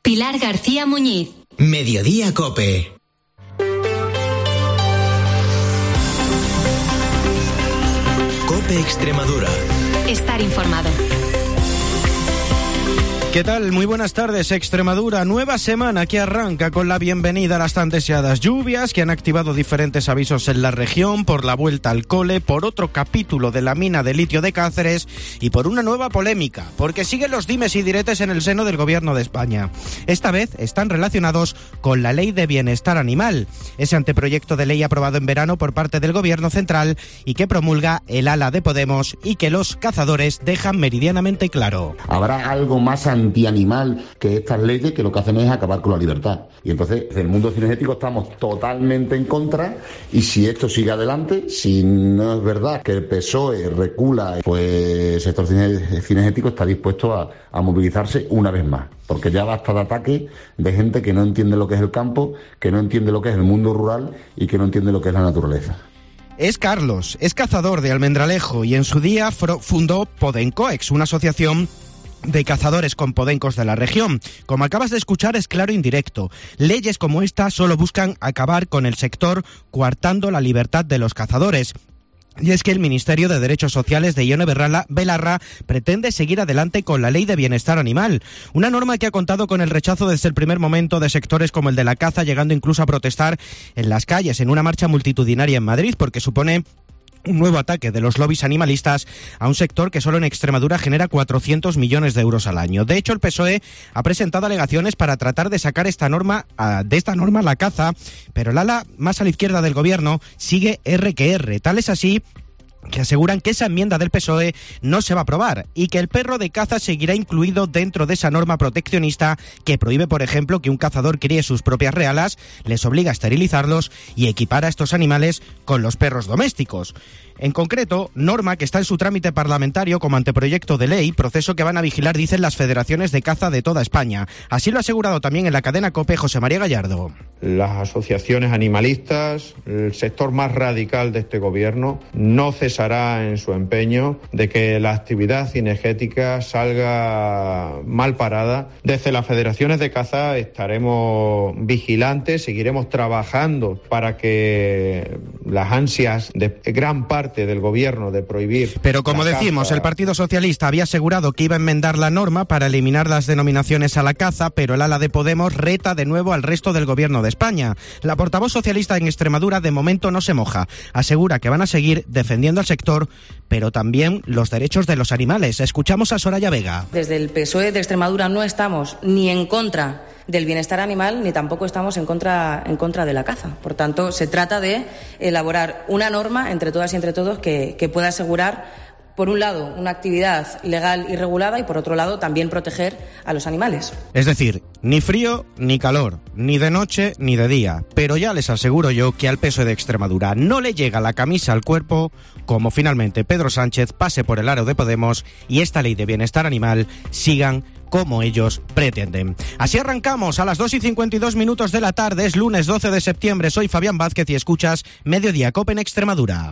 Pilar García Muñiz. Mediodía COPE. COPE Extremadura. Estar informado. ¿Qué tal? Muy buenas tardes, Extremadura. Nueva semana que arranca con la bienvenida a las tan deseadas lluvias que han activado diferentes avisos en la región por la vuelta al cole, por otro capítulo de la mina de litio de Cáceres y por una nueva polémica, porque siguen los dimes y diretes en el seno del Gobierno de España. Esta vez están relacionados con la Ley de Bienestar Animal, ese anteproyecto de ley aprobado en verano por parte del Gobierno central y que promulga el ala de Podemos y que los cazadores dejan meridianamente claro. Habrá algo más antianimal que estas leyes que lo que hacen es acabar con la libertad. Y entonces, desde el mundo cinegético estamos totalmente en contra, y si esto sigue adelante, si no es verdad que el PSOE recula, pues el sector cinegético está dispuesto a movilizarse una vez más. Porque ya basta de ataques de gente que no entiende lo que es el campo, que no entiende lo que es el mundo rural y que no entiende lo que es la naturaleza. Es Carlos, es cazador de Almendralejo y en su día fundó Podencoex, una asociación de cazadores con podencos de la región. Como acabas de escuchar, es claro e indirecto. Leyes como esta solo buscan acabar con el sector, coartando la libertad de los cazadores. Y es que el Ministerio de Derechos Sociales de Ione Belarra pretende seguir adelante con la Ley de Bienestar Animal, una norma que ha contado con el rechazo desde el primer momento de sectores como el de la caza, llegando incluso a protestar en las calles en una marcha multitudinaria en Madrid, porque supone un nuevo ataque de los lobbies animalistas a un sector que solo en Extremadura genera 400 millones de euros al año. De hecho, el PSOE ha presentado alegaciones para tratar de sacar de esta norma la caza, pero el ala más a la izquierda del gobierno sigue R que R. Tal es así que aseguran que esa enmienda del PSOE no se va a aprobar y que el perro de caza seguirá incluido dentro de esa norma proteccionista que prohíbe, por ejemplo, que un cazador críe sus propias realas, les obliga a esterilizarlos y equipar a estos animales con los perros domésticos. En concreto, norma que está en su trámite parlamentario como anteproyecto de ley, proceso que van a vigilar, dicen, las federaciones de caza de toda España. Así lo ha asegurado también en la cadena COPE José María Gallardo. Las asociaciones animalistas, el sector más radical de este gobierno, no cesará en su empeño de que la actividad cinegética salga mal parada. Desde las federaciones de caza estaremos vigilantes, seguiremos trabajando para que las ansias de gran parte del gobierno de prohibir... Pero como decimos, el Partido Socialista había asegurado que iba a enmendar la norma para eliminar las denominaciones a la caza, pero el ala de Podemos reta de nuevo al resto del gobierno de España. La portavoz socialista en Extremadura de momento no se moja. Asegura que van a seguir defendiendo al sector, pero también los derechos de los animales. Escuchamos a Soraya Vega. Desde el PSOE de Extremadura no estamos ni en contra del bienestar animal, ni tampoco estamos en contra de la caza. Por tanto, se trata de elaborar una norma entre todas y entre todos que pueda asegurar, por un lado, una actividad legal y regulada y, por otro lado, también proteger a los animales. Es decir, ni frío ni calor, ni de noche ni de día. Pero ya les aseguro yo que al PSOE de Extremadura no le llega la camisa al cuerpo como finalmente Pedro Sánchez pase por el aro de Podemos y esta ley de bienestar animal sigan como ellos pretenden. Así arrancamos a las 2:52 de la tarde, es lunes 12 de septiembre, soy Fabián Vázquez y escuchas Mediodía COPE en Extremadura.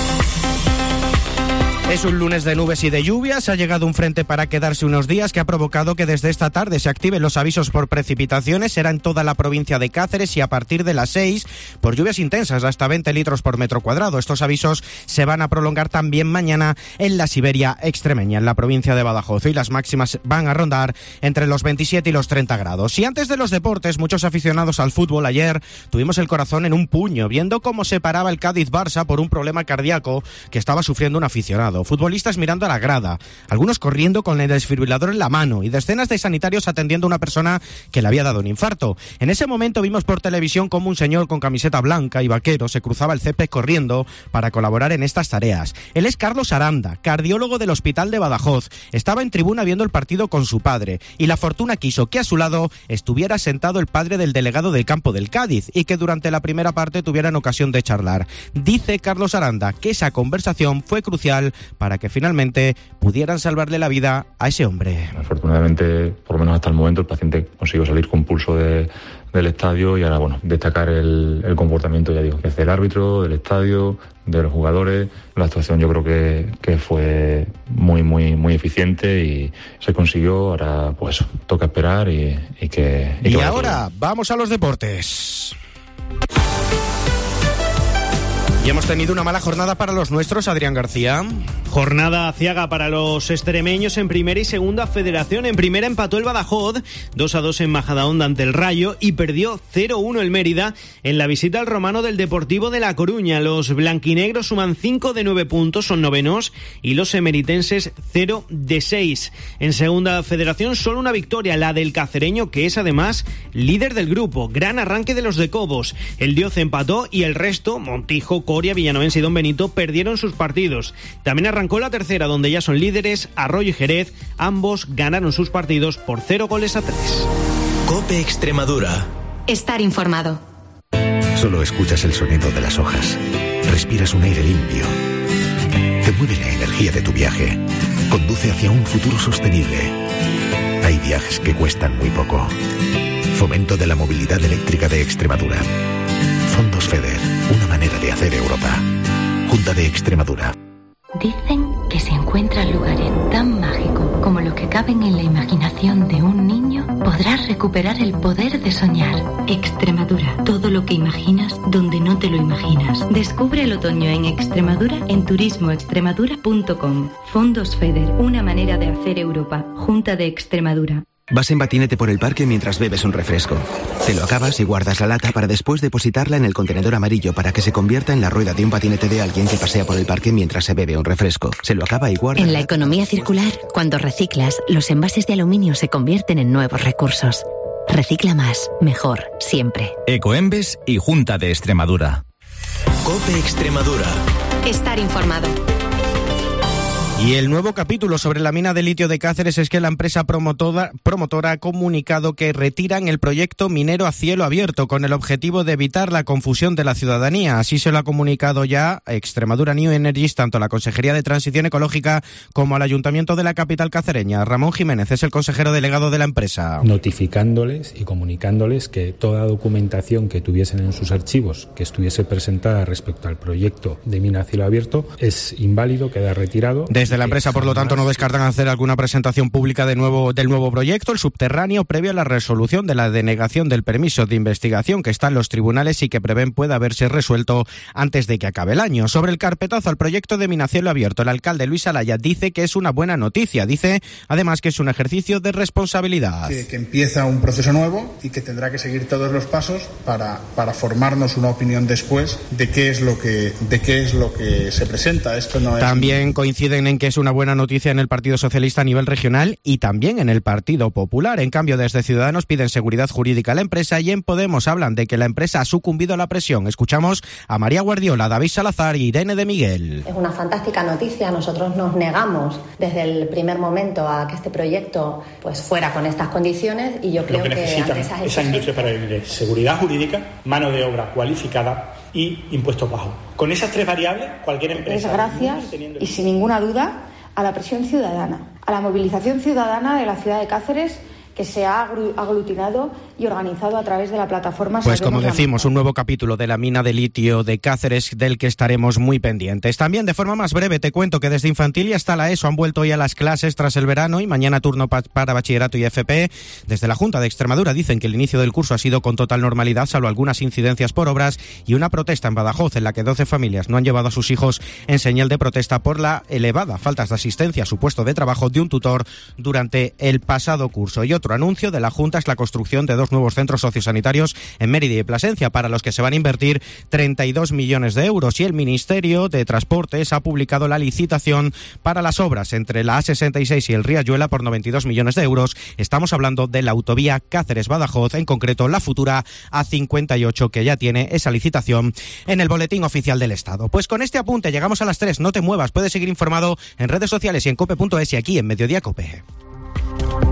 Es un lunes de nubes y de lluvias, ha llegado un frente para quedarse unos días que ha provocado que desde esta tarde se activen los avisos por precipitaciones, será en toda la provincia de Cáceres y a partir de las 6 por lluvias intensas hasta 20 litros por metro cuadrado. Estos avisos se van a prolongar también mañana en la Siberia extremeña, en la provincia de Badajoz, y las máximas van a rondar entre los 27 y los 30 grados. Y antes de los deportes, muchos aficionados al fútbol ayer tuvimos el corazón en un puño, viendo cómo se paraba el Cádiz-Barça por un problema cardíaco que estaba sufriendo un aficionado. Futbolistas mirando a la grada, algunos corriendo con el desfibrilador en la mano y decenas de sanitarios atendiendo a una persona que le había dado un infarto. En ese momento vimos por televisión cómo un señor con camiseta blanca y vaquero se cruzaba el césped corriendo para colaborar en estas tareas. Él es Carlos Aranda, cardiólogo del Hospital de Badajoz. Estaba en tribuna viendo el partido con su padre y la fortuna quiso que a su lado estuviera sentado el padre del delegado del campo del Cádiz y que durante la primera parte tuvieran ocasión de charlar. Dice Carlos Aranda que esa conversación fue crucial para que finalmente pudieran salvarle la vida a ese hombre. Afortunadamente, por lo menos hasta el momento, el paciente consiguió salir con pulso del estadio y ahora, destacar el comportamiento, ya digo, del árbitro, del estadio, de los jugadores. La actuación yo creo que fue muy, muy, muy eficiente y se consiguió. Ahora, pues, toca esperar y ahora vamos a los deportes. Y hemos tenido una mala jornada para los nuestros, Adrián García. Jornada aciaga para los extremeños en primera y segunda federación. En primera empató el Badajoz 2-2 en Majadahonda ante el Rayo y perdió 0-1 el Mérida en la visita al romano del Deportivo de La Coruña. Los blanquinegros suman 5 de 9 puntos, son novenos, y los emeritenses 0 de 6. En segunda federación solo una victoria, la del cacereño, que es además líder del grupo. Gran arranque de los de Cobos. El Dioz empató y el resto, Montijo, Coria, Villanovense y Don Benito, perdieron sus partidos. También arrancó la tercera, donde ya son líderes Arroyo y Jerez. Ambos ganaron sus partidos por 0-3. COPE Extremadura. Estar informado. Solo escuchas el sonido de las hojas. Respiras un aire limpio. Te mueve la energía de tu viaje. Conduce hacia un futuro sostenible. Hay viajes que cuestan muy poco. Fomento de la movilidad eléctrica de Extremadura. Fondos FEDER, una manera de hacer Europa. Junta de Extremadura. Dicen que si encuentras lugares tan mágicos como los que caben en la imaginación de un niño, podrás recuperar el poder de soñar. Extremadura, todo lo que imaginas donde no te lo imaginas. Descubre el otoño en Extremadura en turismoextremadura.com. Fondos FEDER, una manera de hacer Europa. Junta de Extremadura. Vas en patinete por el parque mientras bebes un refresco. Te lo acabas y guardas la lata para después depositarla en el contenedor amarillo para que se convierta en la rueda de un patinete de alguien que pasea por el parque mientras se bebe un refresco. Se lo acaba y guarda. En la economía circular, cuando reciclas, los envases de aluminio se convierten en nuevos recursos. Recicla más, mejor, siempre. Ecoembes y Junta de Extremadura. COPE Extremadura. Estar informado. Y el nuevo capítulo sobre la mina de litio de Cáceres es que la empresa promotora ha comunicado que retiran el proyecto minero a cielo abierto con el objetivo de evitar la confusión de la ciudadanía. Así se lo ha comunicado ya Extremadura New Energies, tanto a la Consejería de Transición Ecológica como al Ayuntamiento de la capital cacereña. Ramón Jiménez es el consejero delegado de la empresa. Notificándoles y comunicándoles que toda documentación que tuviesen en sus archivos que estuviese presentada respecto al proyecto de mina a cielo abierto es inválido, queda retirado. Desde la empresa, por lo tanto, no descartan hacer alguna presentación pública del nuevo proyecto, el subterráneo, previo a la resolución de la denegación del permiso de investigación que está en los tribunales y que prevén pueda haberse resuelto antes de que acabe el año. Sobre el carpetazo al proyecto de mina a cielo abierto, el alcalde Luis Alaya dice que es una buena noticia. Dice, además, que es un ejercicio de responsabilidad. Que empieza un proceso nuevo y que tendrá que seguir todos los pasos para formarnos una opinión después de qué es lo que se presenta. Esto no es... También coinciden en que es una buena noticia en el Partido Socialista a nivel regional y también en el Partido Popular. En cambio, desde Ciudadanos piden seguridad jurídica a la empresa y en Podemos hablan de que la empresa ha sucumbido a la presión. Escuchamos a María Guardiola, David Salazar y Irene de Miguel. Es una fantástica noticia. Nosotros nos negamos desde el primer momento a que este proyecto pues fuera con estas condiciones y yo creo que ante esa industria para vivir es seguridad jurídica, mano de obra cualificada y impuestos bajos. Con esas tres variables, cualquier empresa... Es gracias y sin ninguna duda a la presión ciudadana, a la movilización ciudadana de la ciudad de Cáceres, que se ha aglutinado y organizado a través de la plataforma. Pues como decimos, un nuevo capítulo de la mina de litio de Cáceres del que estaremos muy pendientes. También de forma más breve te cuento que desde infantil y hasta la ESO han vuelto hoy a las clases tras el verano y mañana turno para bachillerato y FP. Desde la Junta de Extremadura dicen que el inicio del curso ha sido con total normalidad, salvo algunas incidencias por obras y una protesta en Badajoz en la que 12 familias no han llevado a sus hijos en señal de protesta por la elevada falta de asistencia a su puesto de trabajo de un tutor durante el pasado curso. Y otro anuncio de la Junta es la construcción de 2 nuevos centros sociosanitarios en Mérida y Plasencia, para los que se van a invertir 32 millones de euros. Y el Ministerio de Transportes ha publicado la licitación para las obras entre la A66 y el Riachuela por 92 millones de euros. Estamos hablando de la autovía Cáceres-Badajoz, en concreto la futura A58, que ya tiene esa licitación en el Boletín Oficial del Estado. Pues con este apunte llegamos a las 3. No te muevas, puedes seguir informado en redes sociales y en cope.es y aquí en Mediodía Cope.